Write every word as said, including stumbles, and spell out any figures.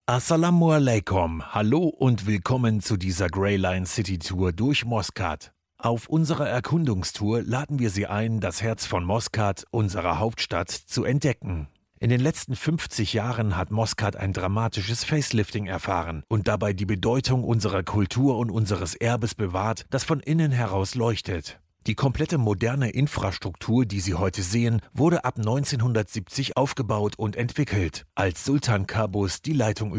Assalamu alaikum, hallo und willkommen zu dieser Greyline City Tour durch Muscat. Auf unserer Erkundungstour laden wir Sie ein, das Herz von Muscat, unserer Hauptstadt, zu entdecken. In den letzten fünfzig Jahren hat Muscat ein dramatisches Facelifting erfahren und dabei die Bedeutung unserer Kultur und unseres Erbes bewahrt, das von innen heraus leuchtet. Die komplette moderne Infrastruktur, die Sie heute sehen, wurde ab neunzehnhundertsiebzig aufgebaut und entwickelt, als Sultan Qaboos die Leitung